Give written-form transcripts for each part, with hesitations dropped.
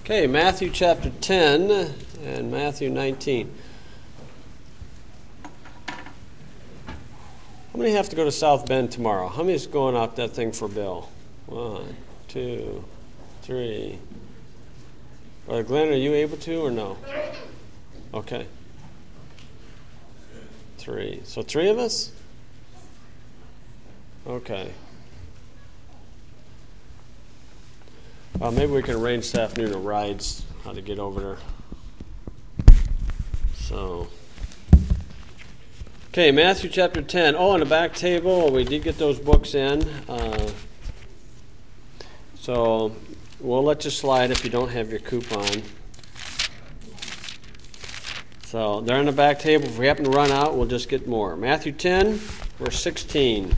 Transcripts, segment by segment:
Okay, Matthew chapter 10 and Matthew 19. How many have to go to South Bend tomorrow? How many is going out that thing for Bill? 1, 2, 3. Glenn, are you able to or no? Okay. 3. So 3 of us? Okay. Maybe we can arrange this afternoon a rides, how to get over there. So, okay, Matthew chapter 10. Oh, on the back table, we did get those books in. So, we'll let you slide if you don't have your coupon. So, they're on the back table. If we happen to run out, we'll just get more. Matthew 10, verse 16.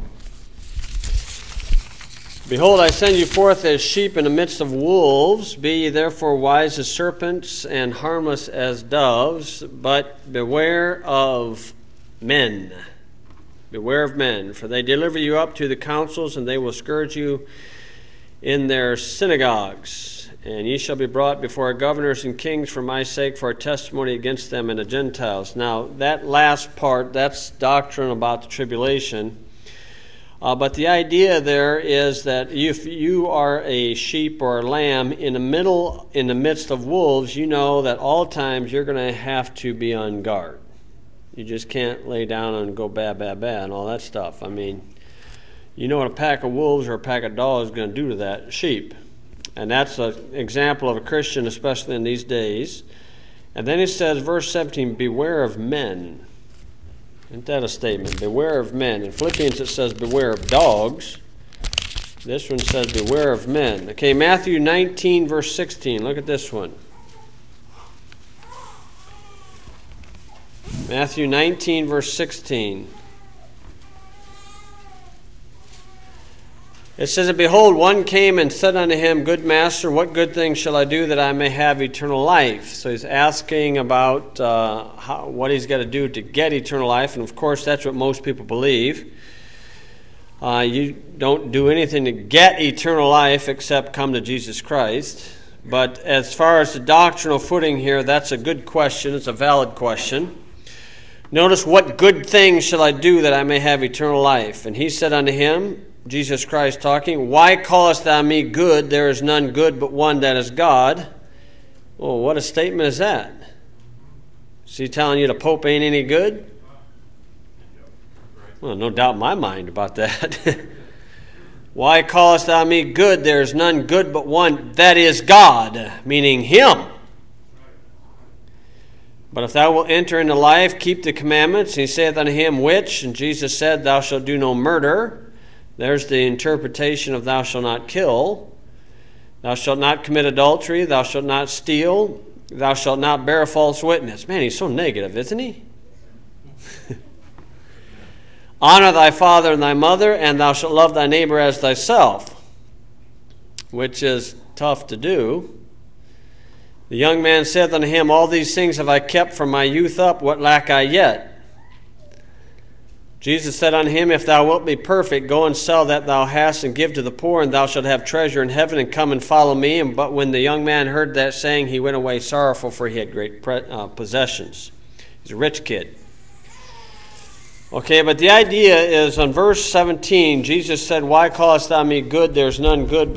Behold, I send you forth as sheep in the midst of wolves. Be ye therefore wise as serpents and harmless as doves. But beware of men. Beware of men, for they deliver you up to the councils, and they will scourge you in their synagogues. And ye shall be brought before governors and kings for my sake, for a testimony against them and the Gentiles. Now, that last part, that's doctrine about the tribulation. But the idea there is that if you are a sheep or a lamb in the midst of wolves, you know that all times you're going to have to be on guard. You just can't lay down and go ba, ba, ba and all that stuff. I mean, you know what a pack of wolves or a pack of dogs is going to do to that sheep. And that's an example of a Christian, especially in these days. And then it says, verse 17, beware of men. Isn't that a statement? Beware of men. In Philippians it says beware of dogs. This one says beware of men. Okay, Matthew 19, verse 16. Look at this one. Matthew 19, verse 16. It says, and behold, one came and said unto him, Good master, what good thing shall I do that I may have eternal life? So he's asking about what he's got to do to get eternal life. And of course, that's what most people believe. You don't do anything to get eternal life except come to Jesus Christ. But as far as the doctrinal footing here, that's a good question. It's a valid question. Notice, what good thing shall I do that I may have eternal life? And he said unto him, Jesus Christ talking, Why callest thou me good? There is none good but one, that is God. Well, what a statement is that? Is he telling you the Pope ain't any good? Well, no doubt in my mind about that. Why callest thou me good? There is none good but one, that is God, meaning Him. But if thou wilt enter into life, keep the commandments. And he saith unto him, Which? And Jesus said, Thou shalt do no murder. There's the interpretation of thou shalt not kill. Thou shalt not commit adultery. Thou shalt not steal. Thou shalt not bear a false witness. Man, he's so negative, isn't he? Honor thy father and thy mother, and thou shalt love thy neighbor as thyself, which is tough to do. The young man saith unto him, All these things have I kept from my youth up. What lack I yet? Jesus said unto him, If thou wilt be perfect, go and sell that thou hast, and give to the poor, and thou shalt have treasure in heaven, and come and follow me. But when the young man heard that saying, he went away sorrowful, for he had great possessions. He's a rich kid. Okay, but the idea is on verse 17, Jesus said, Why callest thou me good? There's none good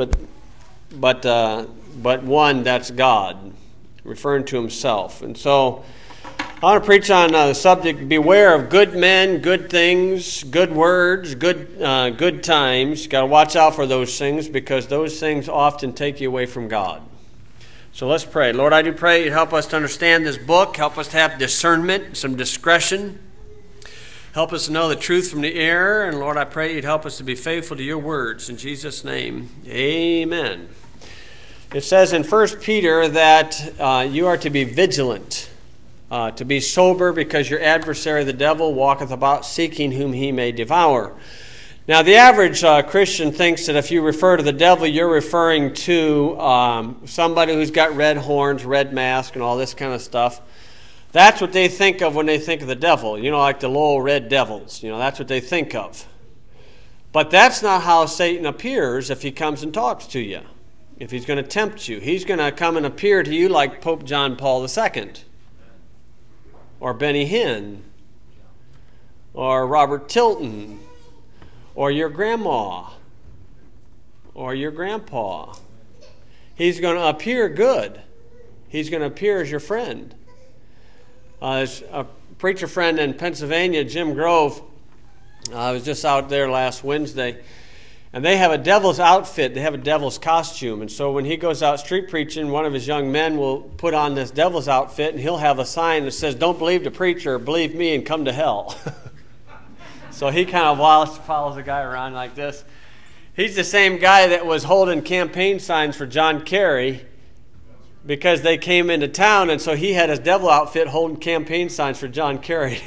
but one, that's God, referring to himself. And so I want to preach on the subject, beware of good men, good things, good words, good times. You've got to watch out for those things, because those things often take you away from God. So let's pray. Lord, I do pray you'd help us to understand this book, help us to have discernment, some discretion. Help us to know the truth from the error. And Lord, I pray you'd help us to be faithful to your words. In Jesus' name, amen. It says in 1 Peter that you are to be vigilant. To be sober, because your adversary the devil walketh about seeking whom he may devour. Now the average Christian thinks that if you refer to the devil, you're referring to somebody who's got red horns, red mask, and all this kind of stuff. That's what they think of when they think of the devil. You know, like the little red devils. You know, that's what they think of. But that's not how Satan appears if he comes and talks to you. if he's going to tempt you. He's going to come and appear to you like Pope John Paul II, or Benny Hinn, or Robert Tilton, or your grandma, or your grandpa. He's going to appear good. He's going to appear as your friend. There's a preacher friend in Pennsylvania, Jim Grove. I was just out there last Wednesday, and they have a devil's outfit. They have a devil's costume. And so when he goes out street preaching, one of his young men will put on this devil's outfit, and he'll have a sign that says, "Don't believe the preacher, believe me and come to hell." So he kind of follows the guy around like this. He's the same guy that was holding campaign signs for John Kerry because they came into town, and so he had his devil outfit holding campaign signs for John Kerry.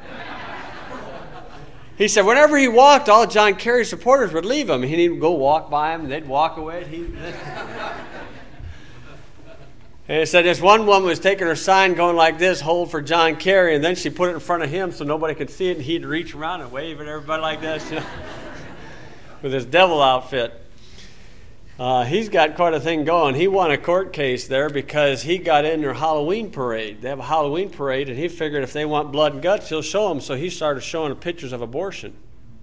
He said whenever he walked, all John Kerry's supporters would leave him. He'd go walk by him, and they'd walk away. And he said this one woman was taking her sign going like this, "Hold for John Kerry," and then she put it in front of him so nobody could see it, and he'd reach around and wave at everybody like this, with his devil outfit. He's got quite a thing going. He won a court case there because he got in their Halloween parade. They have a Halloween parade, and he figured if they want blood and guts, he'll show them. So he started showing pictures of abortion.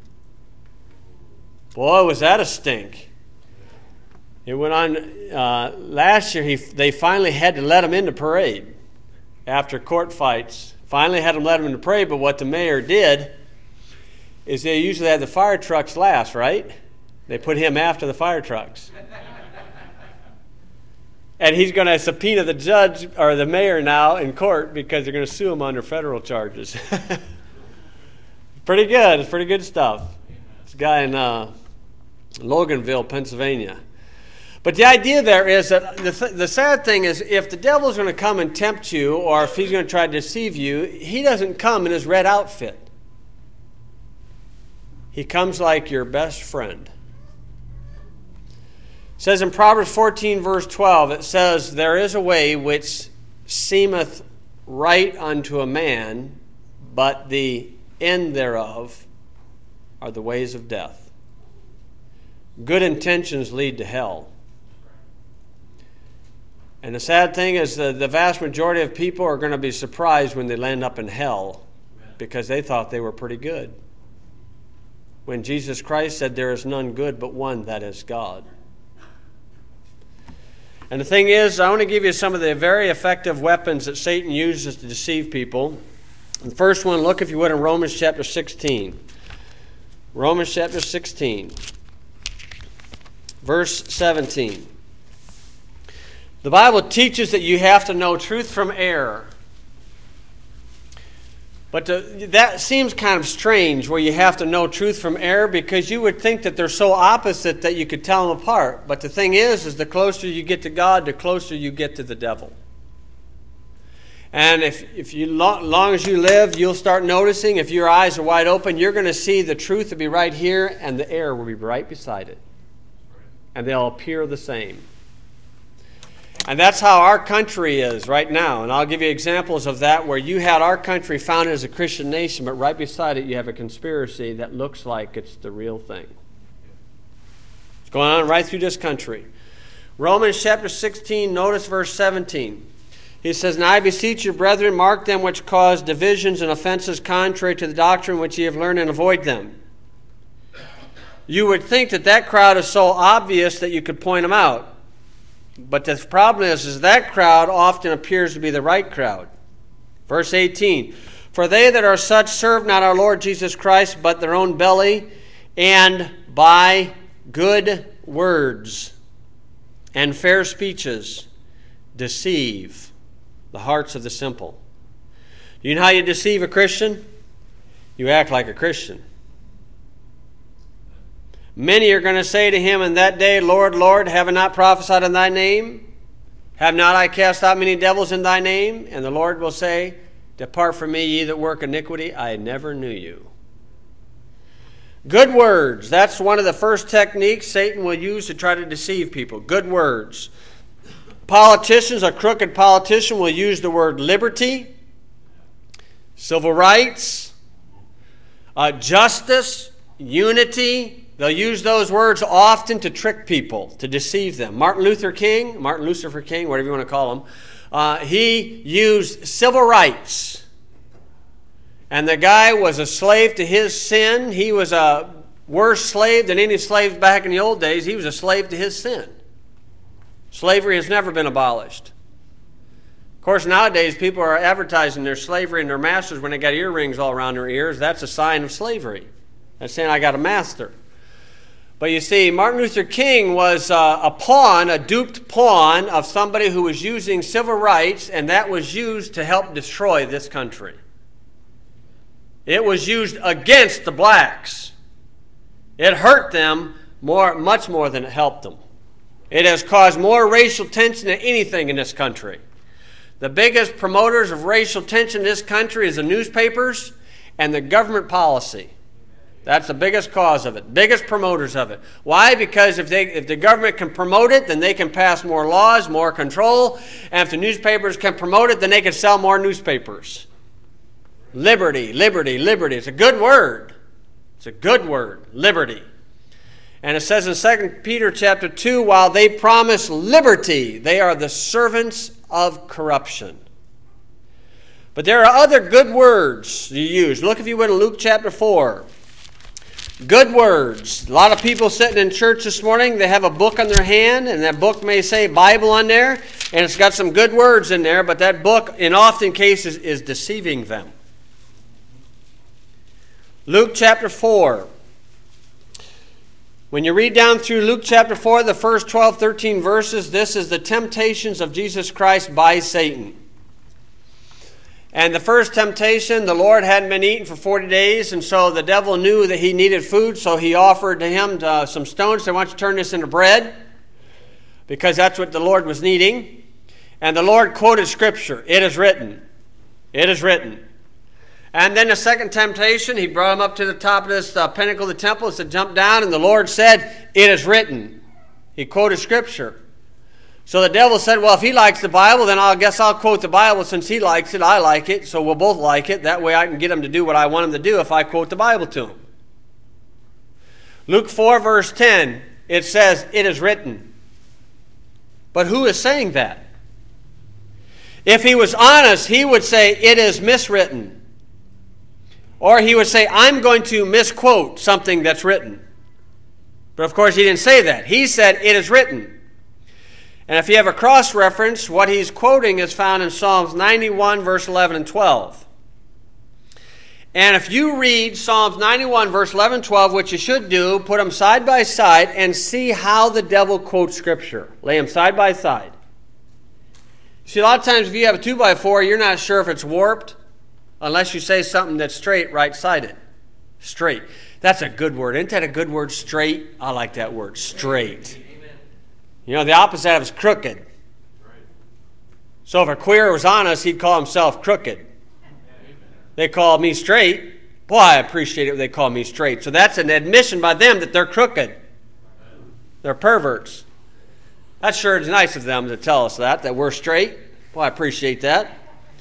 Boy, was that a stink. It went on last year. They finally had to let him in the parade after court fights. Finally had him let him in the parade, but what the mayor did is they usually have the fire trucks last, right? They put him after the fire trucks. And he's going to subpoena the judge or the mayor now in court because they're going to sue him under federal charges. Pretty good. It's pretty good stuff. This guy in Loganville, Pennsylvania. But the idea there is that the sad thing is if the devil's going to come and tempt you, or if he's going to try to deceive you, he doesn't come in his red outfit. He comes like your best friend. It says in Proverbs 14, verse 12, it says, "There is a way which seemeth right unto a man, but the end thereof are the ways of death." Good intentions lead to hell. And the sad thing is the vast majority of people are going to be surprised when they land up in hell because they thought they were pretty good. When Jesus Christ said there is none good but one, that is God. And the thing is, I want to give you some of the very effective weapons that Satan uses to deceive people. The first one, look if you would in Romans chapter 16. Romans chapter 16, verse 17. The Bible teaches that you have to know truth from error. But that seems kind of strange where you have to know truth from error because you would think that they're so opposite that you could tell them apart. But the thing is the closer you get to God, the closer you get to the devil. And if you, long as you live, you'll start noticing, if your eyes are wide open, you're going to see the truth will be right here and the error will be right beside it. And they'll appear the same. And that's how our country is right now. And I'll give you examples of that where you had our country founded as a Christian nation, but right beside it you have a conspiracy that looks like it's the real thing. It's going on right through this country. Romans chapter 16, notice verse 17. He says, "Now I beseech you, brethren, mark them which cause divisions and offenses contrary to the doctrine which ye have learned, and avoid them." You would think that crowd is so obvious that you could point them out. But the problem is that crowd often appears to be the right crowd. Verse 18, "For they that are such serve not our Lord Jesus Christ, but their own belly, and by good words and fair speeches deceive the hearts of the simple." You know how you deceive a Christian? You act like a Christian. "Many are going to say to him in that day, Lord, Lord, have I not prophesied in thy name? Have not I cast out many devils in thy name? And the Lord will say, Depart from me, ye that work iniquity, I never knew you." Good words. That's one of the first techniques Satan will use to try to deceive people. Good words. Politicians, a crooked politician will use the word liberty, civil rights, justice, unity. They'll use those words often to trick people, to deceive them. Martin Luther King, whatever you want to call him, he used civil rights. And the guy was a slave to his sin. He was a worse slave than any slaves back in the old days. He was a slave to his sin. Slavery has never been abolished. Of course, nowadays people are advertising their slavery and their masters when they got earrings all around their ears. That's a sign of slavery. That's saying I got a master. But you see, Martin Luther King was a pawn, a duped pawn of somebody who was using civil rights, and that was used to help destroy this country. It was used against the blacks. It hurt them much more than it helped them. It has caused more racial tension than anything in this country. The biggest promoters of racial tension in this country is the newspapers and the government policy. That's the biggest cause of it, biggest promoters of it. Why? Because if the government can promote it, then they can pass more laws, more control. And if the newspapers can promote it, then they can sell more newspapers. Liberty, liberty, liberty. It's a good word. It's a good word, liberty. And it says in 2 Peter chapter 2, while they promise liberty, they are the servants of corruption. But there are other good words you use. Look, if you would, in Luke chapter 4. Good words. A lot of people sitting in church this morning, they have a book on their hand, and that book may say Bible on there, and it's got some good words in there, but that book, in often cases, is deceiving them. Luke chapter 4. When you read down through Luke chapter 4, the first 12, 13 verses, this is the temptations of Jesus Christ by Satan. And the first temptation, the Lord hadn't been eating for 40 days, and so the devil knew that he needed food, so he offered to him some stones. Said, why don't you turn this into bread? Because that's what the Lord was needing. And the Lord quoted Scripture. It is written. It is written. And then the second temptation, he brought him up to the top of this pinnacle of the temple and said, jump down. And the Lord said, it is written. He quoted Scripture. So the devil said, well, if he likes the Bible, then I guess I'll quote the Bible. Since he likes it, I like it, so we'll both like it. That way I can get him to do what I want him to do if I quote the Bible to him. Luke 4, verse 10, it says, it is written. But who is saying that? If he was honest, he would say, it is miswritten. Or he would say, I'm going to misquote something that's written. But of course he didn't say that. He said, it is written. And if you have a cross-reference, what he's quoting is found in Psalms 91, verse 11 and 12. And if you read Psalms 91, verse 11 and 12, which you should do, put them side by side and see how the devil quotes Scripture. Lay them side by side. See, a lot of times if you have a 2x4, you're not sure if it's warped unless you say something that's straight, right-sided. Straight. That's a good word. Isn't that a good word, straight? I like that word, straight. You know, the opposite of it is crooked. So if a queer was honest, he'd call himself crooked. They call me straight. Boy, I appreciate it when they call me straight. So that's an admission by them that they're crooked. They're perverts. That sure is nice of them to tell us that we're straight. Boy, I appreciate that.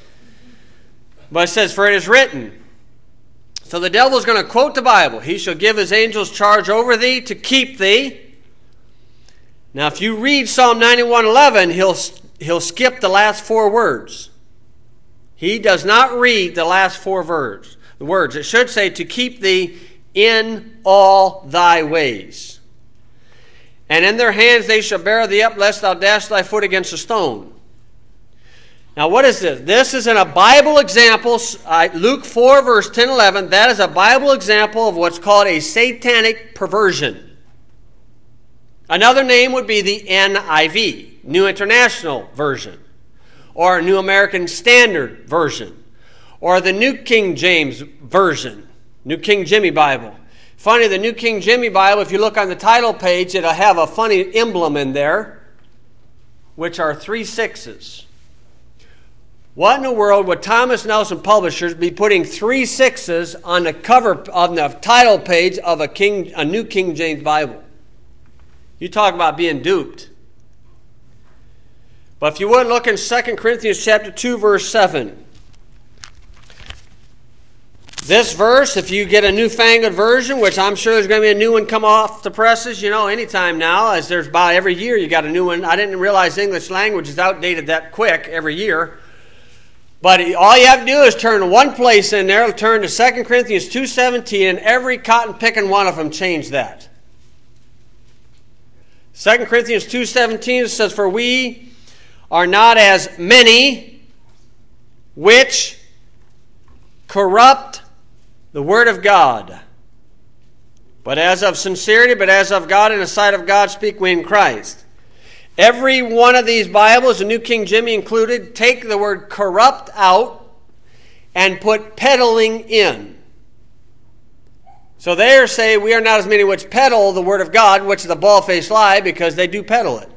But it says, for it is written. So the devil's going to quote the Bible. He shall give his angels charge over thee to keep thee. Now, if you read Psalm 91:11, he'll skip the last 4 words. He does not read the last 4 words. The words. It should say, to keep thee in all thy ways. And in their hands they shall bear thee up, lest thou dash thy foot against a stone. Now, what is this? This is in a Bible example, Luke 4, verse 10, 11. That is a Bible example of what's called a satanic perversion. Another name would be the NIV, New International Version, or New American Standard Version, or the New King James Version, New King Jimmy Bible. Funny, the New King Jimmy Bible, if you look on the title page, it'll have a funny emblem in there, which are 3 6s. What in the world would Thomas Nelson Publishers be putting 3 6s on the cover, on the title page of a New King James Bible? You talk about being duped. But if you would look in 2 Corinthians chapter 2, verse 7. This verse, if you get a newfangled version, which I'm sure there's going to be a new one come off the presses, anytime now, as there's about every year you got a new one. I didn't realize the English language is outdated that quick every year. But all you have to do is turn to one place in there, turn to 2 Corinthians 2:17, and every cotton-picking one of them changed that. 2 Corinthians 2:17 says, "For we are not as many which corrupt the word of God, but as of sincerity, but as of God, in the sight of God speak we in Christ." Every one of these Bibles, the New King Jimmy included, take the word corrupt out and put peddling in. So they say we are not as many which peddle the word of God, which is a bald-faced lie, because they do peddle it.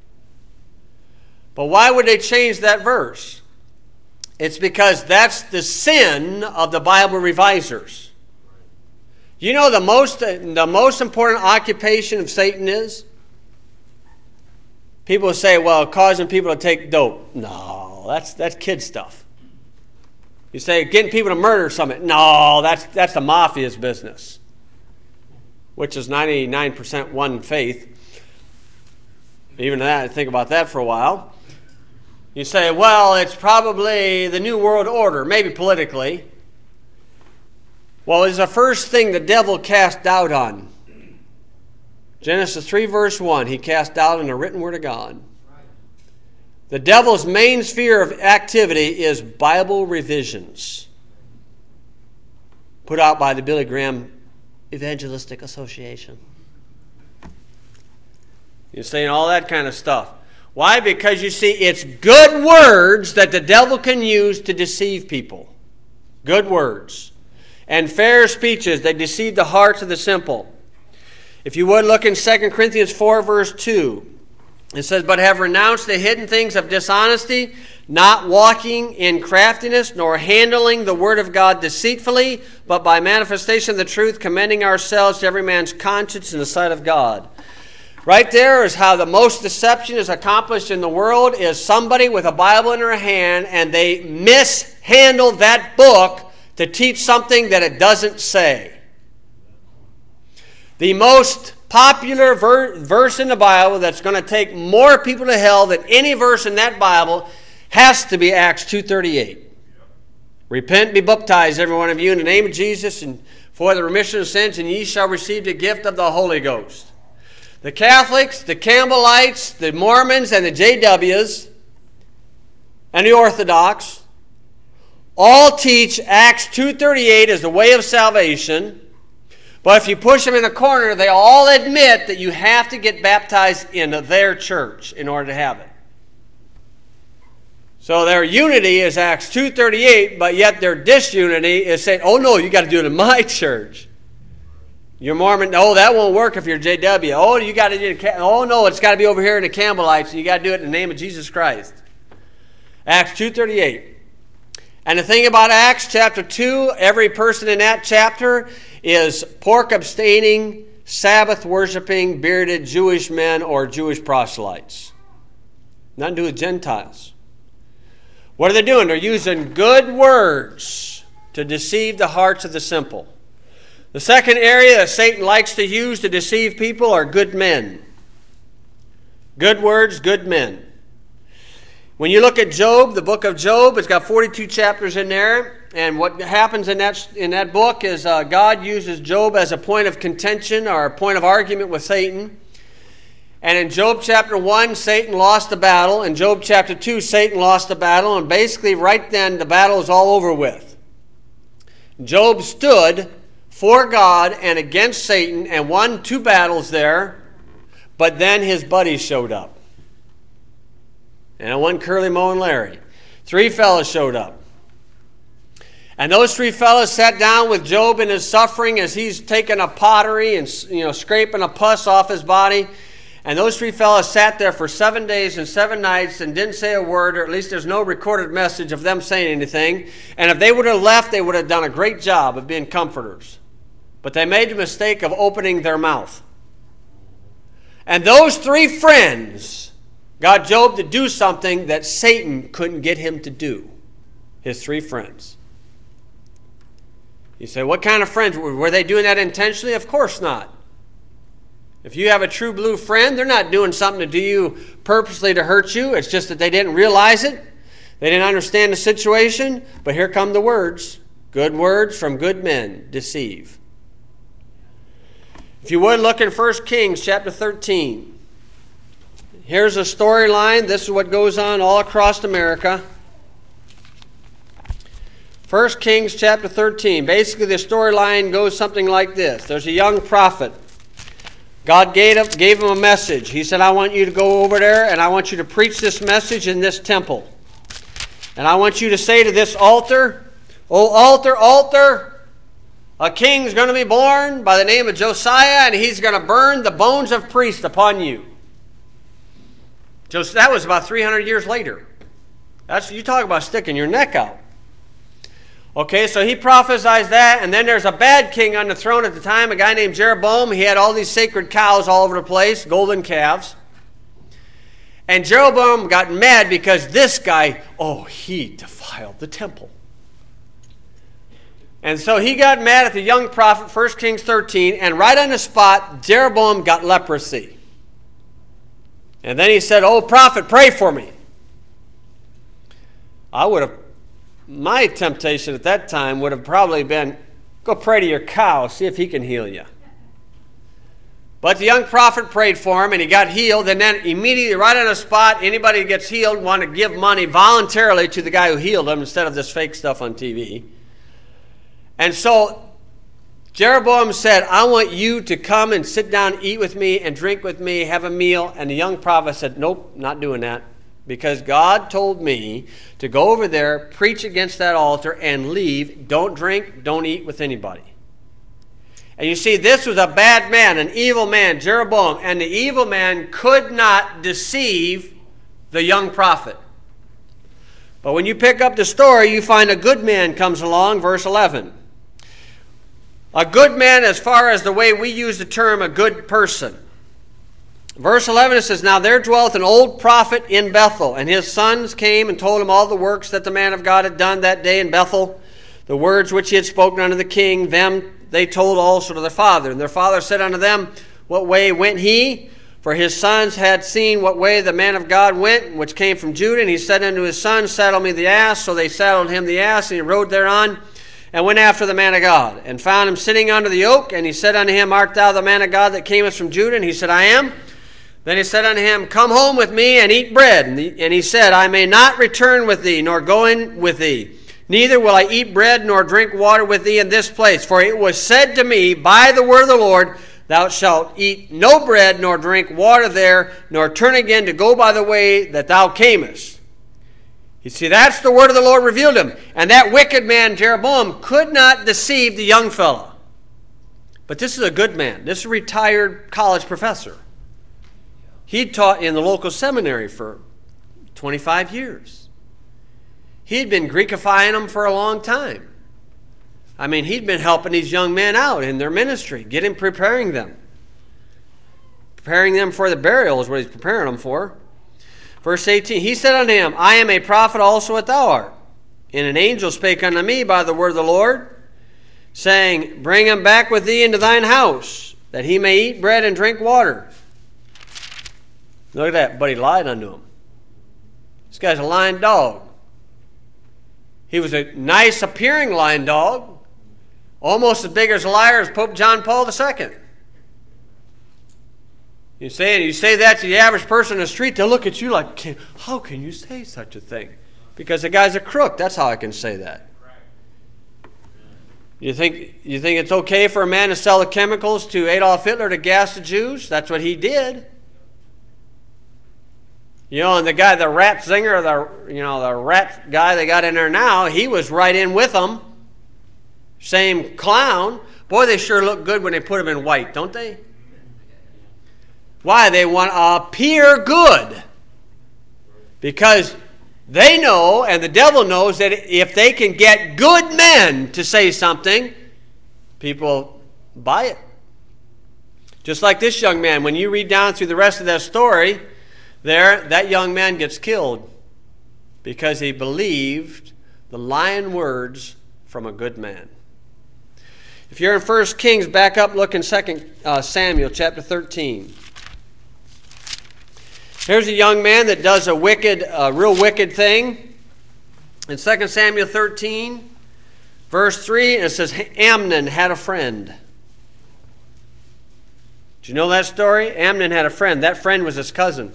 But why would they change that verse? It's because that's the sin of the Bible revisers. You know the most important occupation of Satan is? People say, well, causing people to take dope. No, that's kid stuff. You say getting people to murder something. No, that's the mafia's business, which is 99% one faith. Even that, think about that for a while. You say, well, it's probably the New World Order, maybe politically. Well, it's the first thing the devil cast doubt on. Genesis 3, verse 1, he cast doubt on the written word of God. The devil's main sphere of activity is Bible revisions, put out by the Billy Graham Evangelistic Association. You're saying all that kind of stuff. Why? Because you see, it's good words that the devil can use to deceive people. Good words. And fair speeches, they deceive the hearts of the simple. If you would look in 2 Corinthians 4, verse 2. It says, "But have renounced the hidden things of dishonesty, not walking in craftiness, nor handling the word of God deceitfully, but by manifestation of the truth, commending ourselves to every man's conscience in the sight of God." Right there is how the most deception is accomplished in the world, is somebody with a Bible in their hand, and they mishandle that book to teach something that it doesn't say. The most popular verse in the Bible that's going to take more people to hell than any verse in that Bible has to be Acts 2:38. "Repent and be baptized, every one of you, in the name of Jesus, and for the remission of sins, and ye shall receive the gift of the Holy Ghost." The Catholics, the Campbellites, the Mormons, and the JWs, and the Orthodox all teach Acts 2:38 as the way of salvation. But if you push them in a corner, they all admit that you have to get baptized into their church in order to have it. So their unity is Acts 2:38, but yet their disunity is saying, oh no, you got to do it in my church. You're Mormon, oh, that won't work if you're JW. Oh, you got to do it. Oh no, it's got to be over here in the Campbellites, and you got to do it in the name of Jesus Christ. Acts 2:38. And the thing about Acts chapter 2, every person in that chapter is pork-abstaining, Sabbath-worshiping, bearded Jewish men or Jewish proselytes. Nothing to do with Gentiles. What are they doing? They're using good words to deceive the hearts of the simple. The second area that Satan likes to use to deceive people are good men. Good words, good men. When you look at Job, the book of Job, it's got 42 chapters in there. And what happens in that book is God uses Job as a point of contention or a point of argument with Satan. And in Job chapter 1, Satan lost the battle. In Job chapter 2, Satan lost the battle. And basically right then, the battle is all over with. Job stood for God and against Satan and won 2 battles there. But then his buddies showed up. And it wasn't Curly, Moe, and Larry. 3 fellas showed up. And those 3 fellas sat down with Job in his suffering as he's taking a pottery and scraping a pus off his body. And those 3 fellas sat there for 7 days and 7 nights and didn't say a word, or at least there's no recorded message of them saying anything. And if they would have left, they would have done a great job of being comforters. But they made the mistake of opening their mouth. And those 3 friends got Job to do something that Satan couldn't get him to do. His 3 friends. You say, what kind of friends? Were they doing that intentionally? Of course not. If you have a true blue friend, they're not doing something to do you purposely to hurt you. It's just that they didn't realize it. They didn't understand the situation. But here come the words. Good words from good men deceive. If you would, look in 1 Kings chapter 13. Here's a storyline. This is what goes on all across America. 1 Kings chapter 13. Basically, the storyline goes something like this. There's a young prophet. God gave him a message. He said, I want you to go over there and I want you to preach this message in this temple. And I want you to say to this altar, "O altar, altar, a king's going to be born by the name of Josiah, and he's going to burn the bones of priests upon you." That was about 300 years later. You talk about sticking your neck out. Okay, so he prophesies that, and then there's a bad king on the throne at the time, a guy named Jeroboam. He had all these sacred cows all over the place, golden calves. And Jeroboam got mad because this guy, he defiled the temple. And so he got mad at the young prophet, 1 Kings 13, and right on the spot, Jeroboam got leprosy. And then he said, "Oh, prophet, pray for me." My temptation at that time would have probably been, go pray to your cow, see if he can heal you. But the young prophet prayed for him, and he got healed. And then immediately, right on the spot, anybody who gets healed want to give money voluntarily to the guy who healed him instead of this fake stuff on TV. And so Jeroboam said, "I want you to come and sit down, eat with me, and drink with me, have a meal." And the young prophet said, "Nope, not doing that. Because God told me to go over there, preach against that altar, and leave. Don't drink, don't eat with anybody." And you see, this was a bad man, an evil man, Jeroboam. And the evil man could not deceive the young prophet. But when you pick up the story, you find a good man comes along, verse 11. A good man as far as the way we use the term a good person. Verse 11, it says, "Now there dwelt an old prophet in Bethel, and his sons came and told him all the works that the man of God had done that day in Bethel, the words which he had spoken unto the king. Them they told also to their father. And their father said unto them, What way went he? For his sons had seen what way the man of God went, which came from Judah. And he said unto his sons, Saddle me the ass. So they saddled him the ass, and he rode thereon, and went after the man of God, and found him sitting under the oak. And he said unto him, Art thou the man of God that camest from Judah? And he said, I am. Then he said unto him, Come home with me and eat bread. And he said, I may not return with thee, nor go in with thee. Neither will I eat bread nor drink water with thee in this place. For it was said to me by the word of the Lord, Thou shalt eat no bread nor drink water there, nor turn again to go by the way that thou camest. You see, that's the word of the Lord revealed him. And that wicked man, Jeroboam, could not deceive the young fellow. But this is a good man. This is a retired college professor. He'd taught in the local seminary for 25 years. He'd been Greekifying them for a long time. I mean, he'd been helping these young men out in their ministry, preparing them. Preparing them for the burial is what he's preparing them for. Verse 18, he said unto him, I am a prophet also as thou art. And an angel spake unto me by the word of the Lord, saying, Bring him back with thee into thine house, that he may eat bread and drink water. Look at that, but he lied unto him. This guy's a lying dog. He was a nice appearing lying dog, almost as big as a liar as Pope John Paul II. You say that to the average person in the street, they'll look at you like, how can you say such a thing? Because the guy's a crook. That's how I can say that. You think it's okay for a man to sell the chemicals to Adolf Hitler to gas the Jews? That's what he did. You know, and the guy, the Ratzinger, the rat guy they got in there now, he was right in with them. Same clown. Boy, they sure look good when they put them in white, don't they? Why? They want to appear good. Because they know, and the devil knows, that if they can get good men to say something, people buy it. Just like this young man. When you read down through the rest of that story, that young man gets killed because he believed the lying words from a good man. If you're in 1 Kings, back up, look in 2 Samuel chapter 13. Here's a young man that does a real wicked thing. In 2 Samuel 13, verse 3, it says, Amnon had a friend. Do you know that story? Amnon had a friend. That friend was his cousin.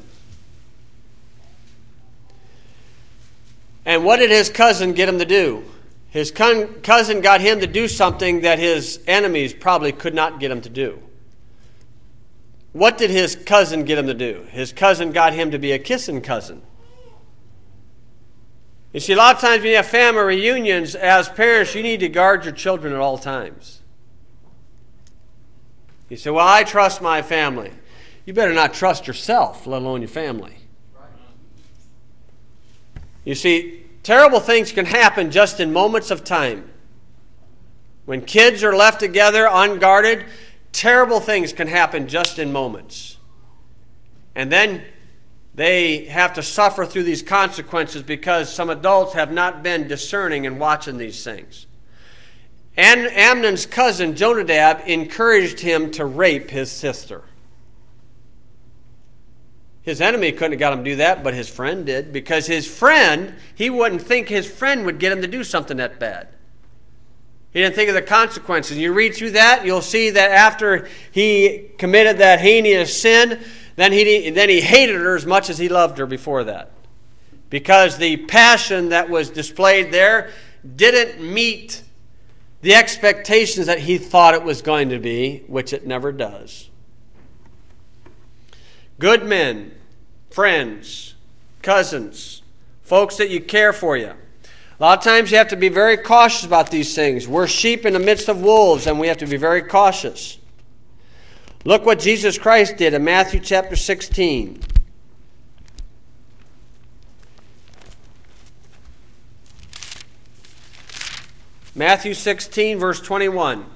And what did his cousin get him to do? His cousin got him to do something that his enemies probably could not get him to do. What did his cousin get him to do? His cousin got him to be a kissing cousin. You see, a lot of times when you have family reunions, as parents, you need to guard your children at all times. You say, well, I trust my family. You better not trust yourself, let alone your family. You see, terrible things can happen just in moments of time. When kids are left together unguarded, terrible things can happen just in moments. And then they have to suffer through these consequences because some adults have not been discerning and watching these things. And Amnon's cousin, Jonadab, encouraged him to rape his sister. His enemy couldn't have got him to do that, but his friend did. Because his friend, he wouldn't think his friend would get him to do something that bad. He didn't think of the consequences. You read through that, you'll see that after he committed that heinous sin, then he hated her as much as he loved her before that. Because the passion that was displayed there didn't meet the expectations that he thought it was going to be, which it never does. Good men, friends, cousins, folks that you care for you. A lot of times you have to be very cautious about these things. We're sheep in the midst of wolves, and we have to be very cautious. Look what Jesus Christ did in Matthew chapter 16. Matthew 16, verse 21.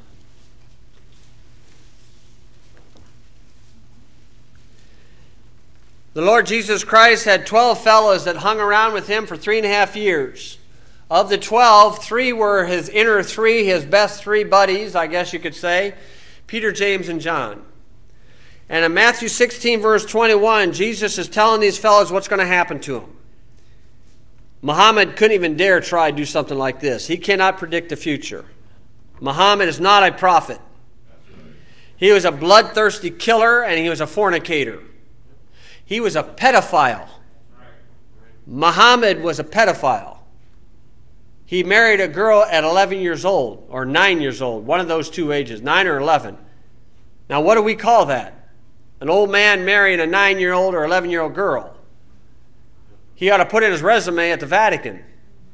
The Lord Jesus Christ had 12 fellows that hung around with him for 3.5 years. Of the 12, 3 were his inner 3, his best 3 buddies, I guess you could say, Peter, James, and John. And in Matthew 16, verse 21, Jesus is telling these fellows what's going to happen to them. Muhammad couldn't even dare try to do something like this. He cannot predict the future. Muhammad is not a prophet. He was a bloodthirsty killer, and he was a fornicator. He was a pedophile. Muhammad was a pedophile. He married a girl at 11 years old, or 9 years old, one of those two ages, 9 or 11. Now, what do we call that? An old man marrying a 9-year-old or 11-year-old girl. He ought to put in his resume at the Vatican.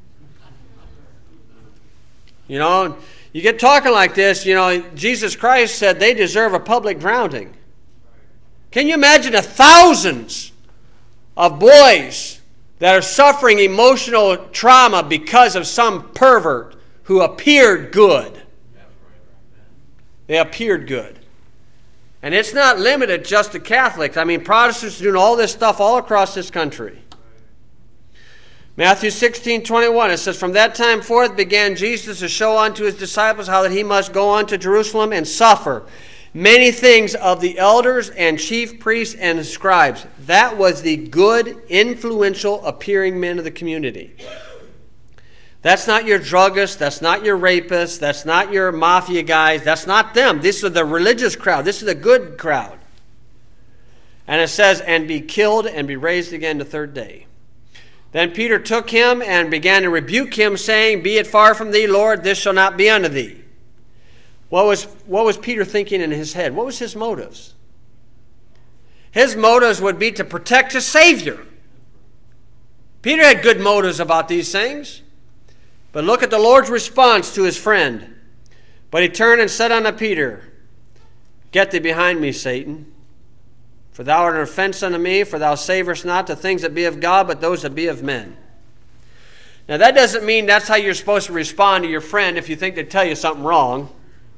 You know, you get talking like this, you know, Jesus Christ said they deserve a public drowning. Can you imagine the thousands of boys that are suffering emotional trauma because of some pervert who appeared good? They appeared good. And it's not limited just to Catholics. I mean, Protestants are doing all this stuff all across this country. Matthew 16:21, it says, From that time forth began Jesus to show unto his disciples how that he must go on to Jerusalem and suffer many things of the elders and chief priests and scribes. That was the good, influential, appearing men of the community. That's not your druggists. That's not your rapists. That's not your mafia guys. That's not them. This is the religious crowd. This is the good crowd. And it says, and be killed and be raised again the third day. Then Peter took him and began to rebuke him, saying, Be it far from thee, Lord, this shall not be unto thee. What was Peter thinking in his head? What was his motives? His motives would be to protect his Savior. Peter had good motives about these things. But look at the Lord's response to his friend. But he turned and said unto Peter, Get thee behind me, Satan. For thou art an offense unto me, for thou savorest not the things that be of God, but those that be of men. Now that doesn't mean that's how you're supposed to respond to your friend if you think they tell you something wrong.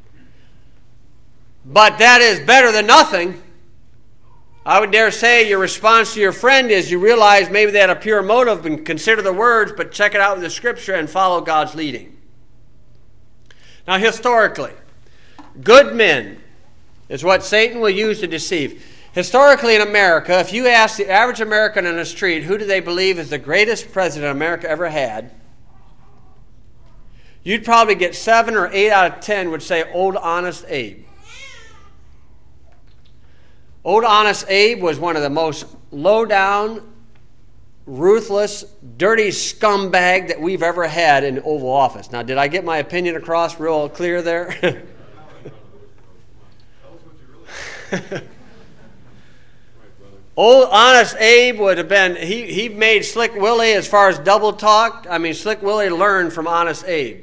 But that is better than nothing. I would dare say your response to your friend is you realize maybe they had a pure motive and consider the words, but check it out with the Scripture and follow God's leading. Now historically, Good men is what Satan will use to deceive. Historically in America, if you ask the average American on the street who do they believe is the greatest president America ever had, you'd probably get 7 or 8 out of 10 would say Old Honest Abe. Old Honest Abe was one of the most low-down, ruthless, dirty scumbag that we've ever had in the Oval Office. Now, did I get my opinion across real clear there? Old Honest Abe would have been, he made Slick Willie, as far as double talk, Slick Willie learned from Honest Abe.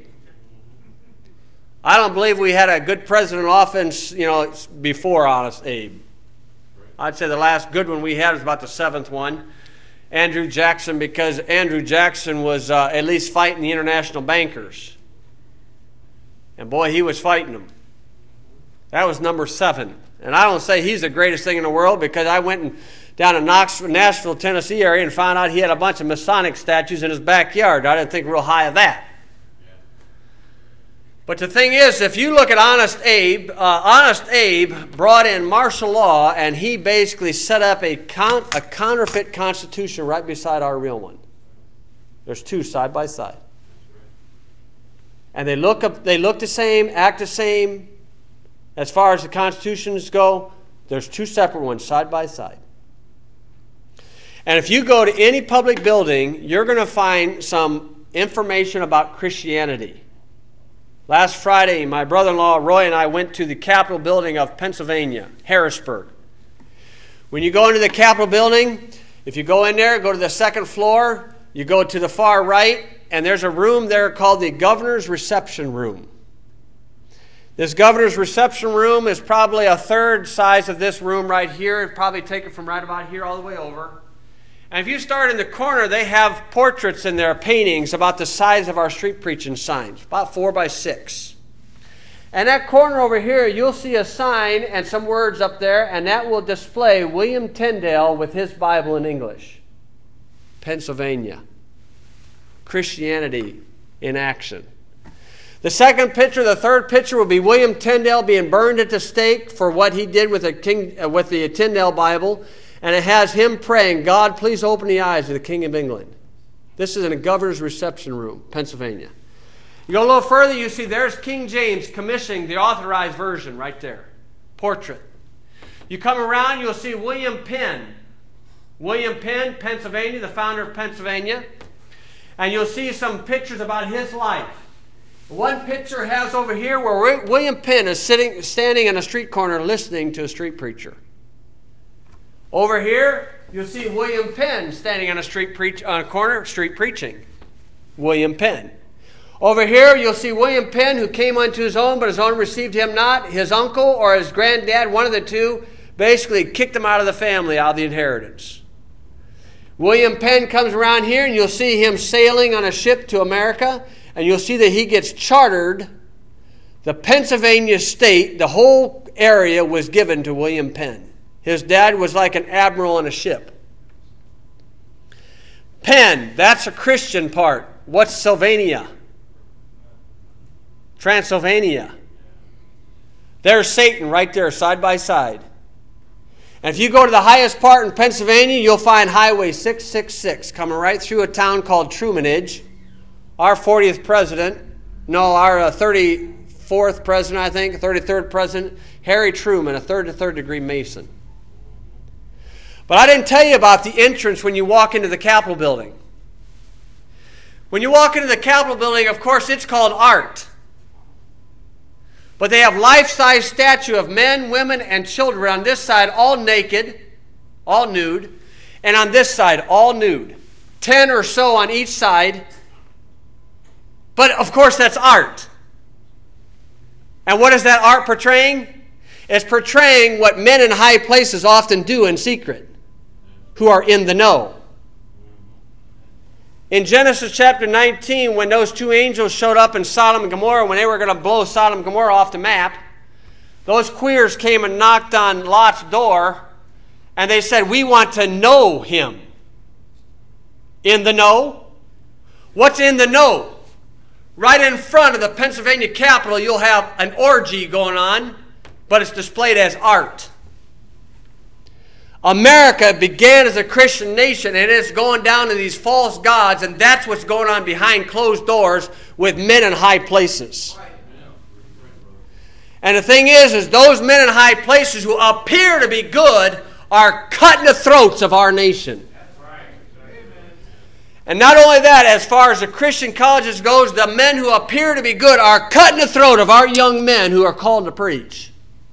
I don't believe we had a good president offense, before Honest Abe. I'd say the last good one we had was about the 7th one, Andrew Jackson, because Andrew Jackson was at least fighting the international bankers. And boy, he was fighting them. That was number 7. And I don't say he's the greatest thing in the world, because I went down to Nashville, Tennessee area and found out he had a bunch of Masonic statues in his backyard. I didn't think real high of that. But the thing is, if you look at Honest Abe brought in martial law, and he basically set up a counterfeit constitution right beside our real one. There's 2 side by side. And they look the same, act the same. As far as the constitutions go, there's 2 separate ones side by side. And if you go to any public building, you're going to find some information about Christianity. Last Friday, my brother-in-law Roy and I went to the Capitol building of Pennsylvania, Harrisburg. When you go into the Capitol building, if you go in there, go to the 2nd floor, you go to the far right, and there's a room there called the Governor's Reception Room. This Governor's Reception Room is probably a third size of this room right here. It'd probably take it from right about here all the way over. And if you start in the corner, they have portraits in there, paintings about the size of our street preaching signs, about 4 by 6. And that corner over here, you'll see a sign and some words up there, and that will display William Tyndale with his Bible in English. Pennsylvania. Christianity in action. The second picture, the third picture will be William Tyndale being burned at the stake for what he did with the Tyndale Bible. And it has him praying, God, please open the eyes of the King of England. This is in a Governor's Reception Room, Pennsylvania. You go a little further, you see there's King James commissioning the authorized version right there. Portrait. You come around, you'll see William Penn. William Penn, Pennsylvania, the founder of Pennsylvania. And you'll see some pictures about his life. One picture has over here where William Penn is standing on a street corner listening to a street preacher. Over here, you'll see William Penn standing on a corner, street preaching. William Penn. Over here, you'll see William Penn, who came unto his own, but his own received him not. His uncle or his granddad, one of the two, basically kicked him out of the family, out of the inheritance. William Penn comes around here, and you'll see him sailing on a ship to America, and you'll see that he gets chartered. The Pennsylvania state, the whole area was given to William Penn. His dad was like an admiral on a ship. Penn, that's a Christian part. What's Sylvania? Transylvania. There's Satan right there, side by side. And if you go to the highest part in Pennsylvania, you'll find Highway 666 coming right through a town called Trumanage. Our 40th president, our 34th president, I think, 33rd president, Harry Truman, a third degree Mason. But I didn't tell you about the entrance when you walk into the Capitol building. When you walk into the Capitol building, of course, it's called art. But they have life-size statue of men, women, and children on this side, all naked, all nude, and on this side, all nude. 10 or so on each side. But, of course, that's art. And what is that art portraying? It's portraying what men in high places often do in secret, who are in the know. In Genesis chapter 19, when those 2 angels showed up in Sodom and Gomorrah, when they were going to blow Sodom and Gomorrah off the map, those queers came and knocked on Lot's door, and they said, we want to know him. In the know? What's in the know? Right in front of the Pennsylvania Capitol, you'll have an orgy going on, but it's displayed as art. America began as a Christian nation, and it's going down to these false gods, and that's what's going on behind closed doors with men in high places. And the thing is those men in high places who appear to be good are cutting the throats of our nation. And not only that, as far as the Christian colleges goes, the men who appear to be good are cutting the throat of our young men who are called to preach.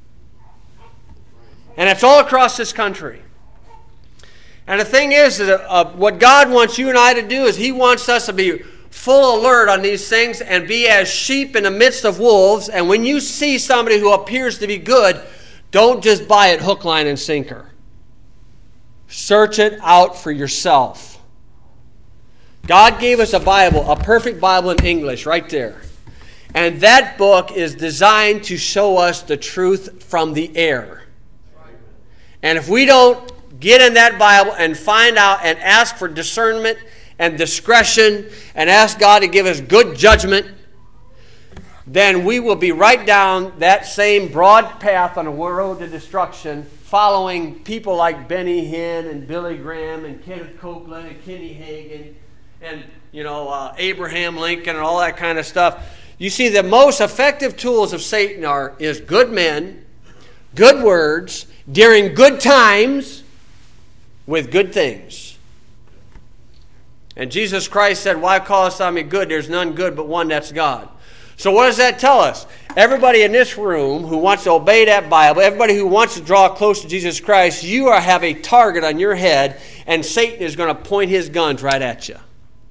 And it's all across this country. And the thing is, what God wants you and I to do is He wants us to be full alert on these things and be as sheep in the midst of wolves. And when you see somebody who appears to be good, don't just buy it hook, line, and sinker. Search it out for yourself. God gave us a Bible, a perfect Bible in English, right there. And that book is designed to show us the truth from the air. And if we don't get in that Bible and find out and ask for discernment and discretion and ask God to give us good judgment, then we will be right down that same broad path on a road to destruction, following people like Benny Hinn and Billy Graham and Kenneth Copeland and Kenny Hagin and Abraham Lincoln and all that kind of stuff. You see, the most effective tools of Satan is good men, good words, during good times, with good things. And Jesus Christ said, "Why callest thou me good? There's none good but one, that's God." So what does that tell us? Everybody in this room who wants to obey that Bible, everybody who wants to draw close to Jesus Christ, you have a target on your head, and Satan is going to point his guns right at you.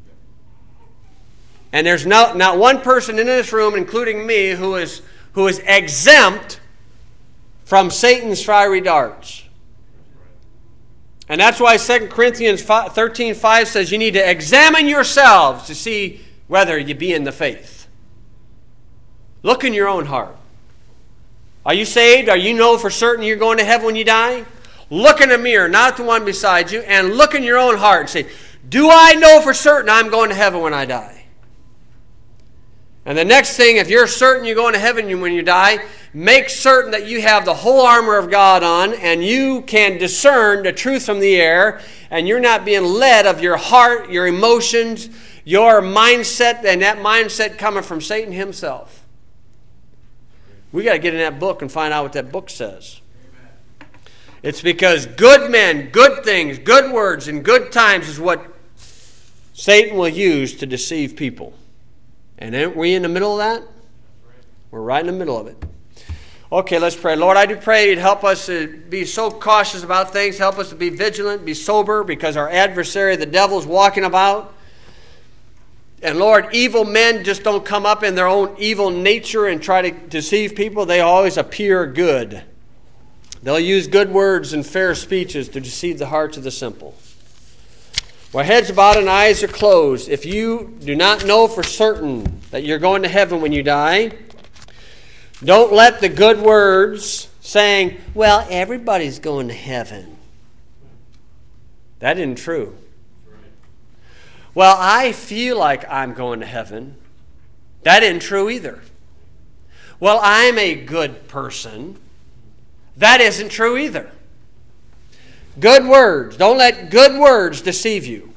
And there's not one person in this room, including me, who is exempt from Satan's fiery darts. And that's why 2 Corinthians 13:5 says you need to examine yourselves to see whether you be in the faith. Look in your own heart. Are you saved? Are you know for certain you're going to heaven when you die? Look in the mirror, not the one beside you, and look in your own heart and say, do I know for certain I'm going to heaven when I die? And the next thing, if you're certain you're going to heaven when you die, make certain that you have the whole armor of God on and you can discern the truth from the air, and you're not being led of your heart, your emotions, your mindset, and that mindset coming from Satan himself. We got to get in that book and find out what that book says. It's because good men, good things, good words, and good times is what Satan will use to deceive people. And aren't we in the middle of that? We're right in the middle of it. Okay, let's pray. Lord, I do pray you'd help us to be so cautious about things. Help us to be vigilant, be sober, because our adversary, the devil, is walking about. And Lord, evil men just don't come up in their own evil nature and try to deceive people. They always appear good. They'll use good words and fair speeches to deceive the hearts of the simple. While heads are bowed and eyes are closed, if you do not know for certain that you're going to heaven when you die, don't let the good words saying, well, everybody's going to heaven. That isn't true. Well, I feel like I'm going to heaven. That isn't true either. Well, I'm a good person. That isn't true either. Good words. Don't let good words deceive you.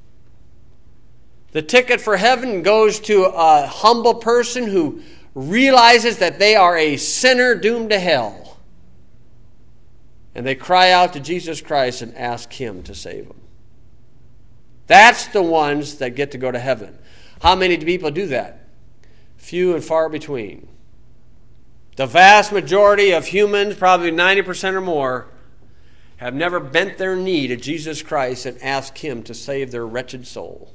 The ticket for heaven goes to a humble person who realizes that they are a sinner doomed to hell. And they cry out to Jesus Christ and ask Him to save them. That's the ones that get to go to heaven. How many people do that? Few and far between. The vast majority of humans, probably 90% or more, have never bent their knee to Jesus Christ and asked Him to save their wretched soul.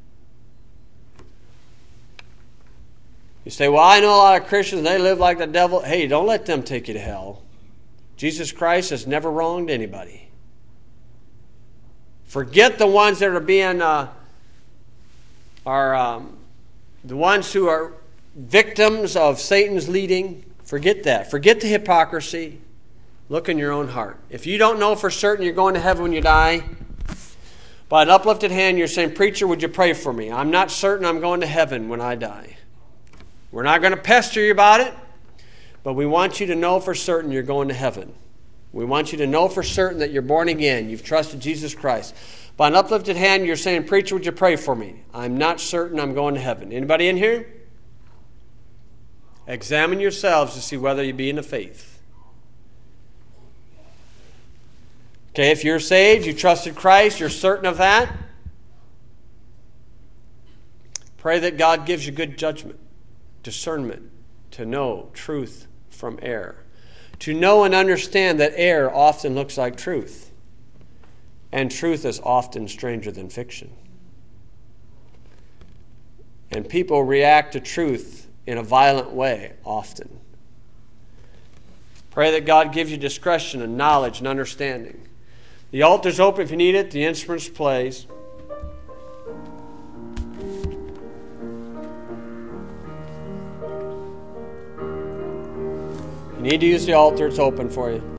You say, well, I know a lot of Christians, they live like the devil. Hey, don't let them take you to hell. Jesus Christ has never wronged anybody. Forget the ones that are being, the ones who are victims of Satan's leading. Forget that. Forget the hypocrisy. Look in your own heart. If you don't know for certain you're going to heaven when you die, by an uplifted hand you're saying, preacher, would you pray for me? I'm not certain I'm going to heaven when I die. We're not going to pester you about it, but we want you to know for certain you're going to heaven. We want you to know for certain that you're born again. You've trusted Jesus Christ. By an uplifted hand, you're saying, "Preacher, would you pray for me? I'm not certain I'm going to heaven." Anybody in here? Examine yourselves to see whether you be in the faith. Okay, if you're saved, you trusted Christ, you're certain of that, pray that God gives you good judgment, discernment, to know truth from error. To know and understand that error often looks like truth, and truth is often stranger than fiction. And people react to truth in a violent way often. Pray that God gives you discretion and knowledge and understanding. The altar's open if you need it. The instruments plays. You need to use the altar, it's open for you.